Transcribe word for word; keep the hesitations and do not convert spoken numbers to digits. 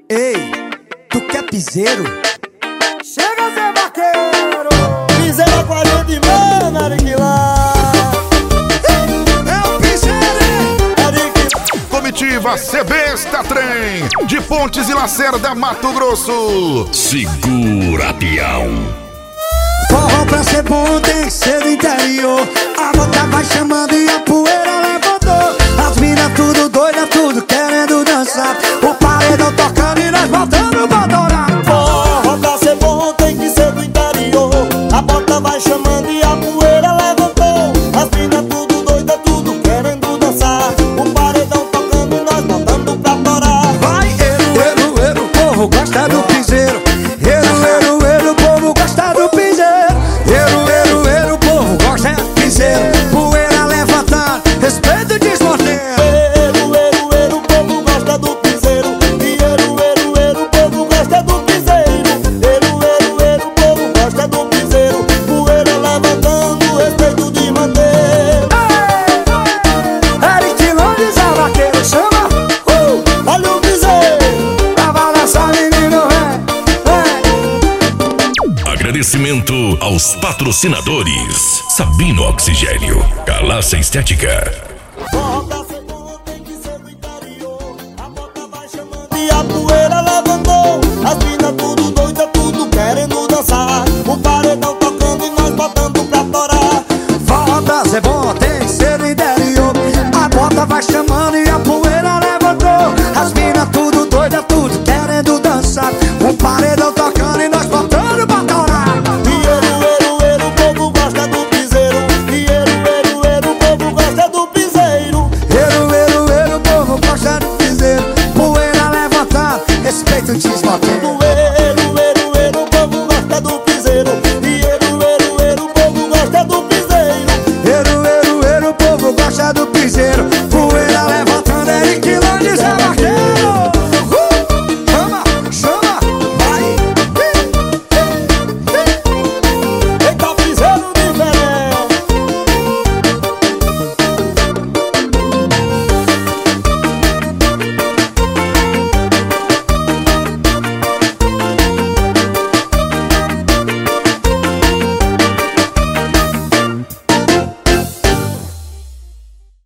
Ei, tu quer piseiro? Chega a ser vaqueiro. Piseiro é com a gente mesmo, Ariquilá. É o piseiro. Comitiva C Besta Trem, de Pontes e Lacerda, Mato Grosso. Segura, peão. Forró pra ser bom tem que ser do interior. A gota vai chamando e a poeira levantou. As minas tudo doida, tudo querendo dançar. O paredão tocando e nós voltando pra adorar. Forró pra ser bom tem que ser do interior. A bota vai chamando e a poeira levantou. As minas tudo doida, tudo querendo dançar. O paredão tocando e nós voltando pra adorar. Vai, eru, eru, eru, o povo gosta do piseiro. Eru, eru, eru, o povo gosta do piseiro. Eru, eru, eru, o povo gosta do piseiro. Poeira levantando, respeito desmonteiro. Eru, eru, eru, o povo gosta do piseiro. E eru, eru, eru, o povo gosta do piseiro. Eru, eru, eru, o povo gosta do piseiro. Poeira levantando, respeito de manter. Eric Lones, a vaqueiro chama. Uh, olha o piseiro. Pra balançar, menino, vem, vem. Agradecimento aos patrocinadores: Sabino Oxigênio, Calácia Estética, Forró